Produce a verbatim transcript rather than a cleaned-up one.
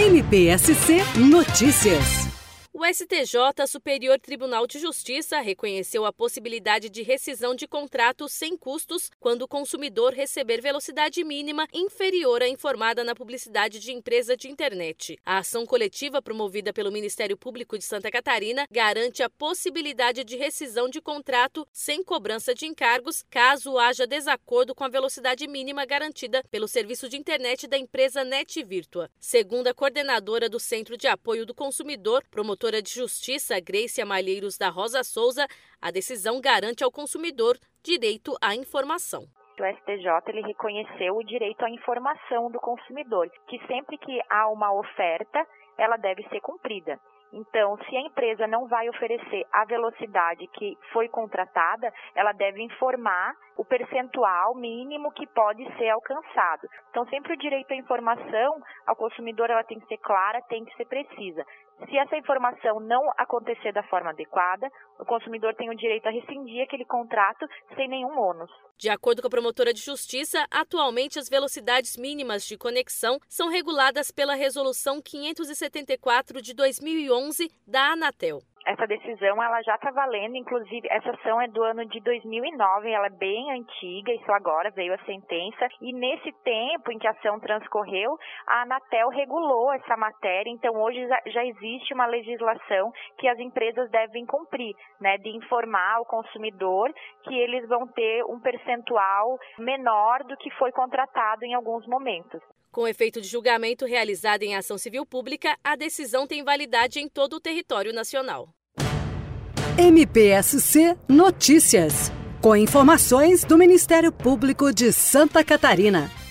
M P S C Notícias. O S T J, Superior Tribunal de Justiça, reconheceu a possibilidade de rescisão de contrato sem custos quando o consumidor receber velocidade mínima inferior à informada na publicidade de empresa de internet. A ação coletiva promovida pelo Ministério Público de Santa Catarina garante a possibilidade de rescisão de contrato sem cobrança de encargos, caso haja desacordo com a velocidade mínima garantida pelo serviço de internet da empresa NetVirtua. Segundo a coordenadora do Centro de Apoio do Consumidor, promotora de Justiça Grécia Malheiros da Rosa Souza, a decisão garante ao consumidor direito à informação. O S T J ele reconheceu o direito à informação do consumidor, que sempre que há uma oferta, ela deve ser cumprida. Então, se a empresa não vai oferecer a velocidade que foi contratada, ela deve informar o percentual mínimo que pode ser alcançado. Então, sempre o direito à informação ao consumidor ela tem que ser clara, tem que ser precisa. Se essa informação não acontecer da forma adequada, o consumidor tem o direito a rescindir aquele contrato sem nenhum ônus. De acordo com a promotora de justiça, atualmente as velocidades mínimas de conexão são reguladas pela Resolução quinhentos e setenta e quatro de dois mil e onze da Anatel. Essa decisão ela já está valendo, inclusive essa ação é do ano de dois mil e nove, ela é bem antiga, isso agora veio a sentença, e nesse tempo em que a ação transcorreu, a Anatel regulou essa matéria, então hoje já existe uma legislação que as empresas devem cumprir, né, de informar ao consumidor que eles vão ter um percentual menor do que foi contratado em alguns momentos. Com efeito de julgamento realizado em ação civil pública, a decisão tem validade em todo o território nacional. M P S C Notícias, com informações do Ministério Público de Santa Catarina.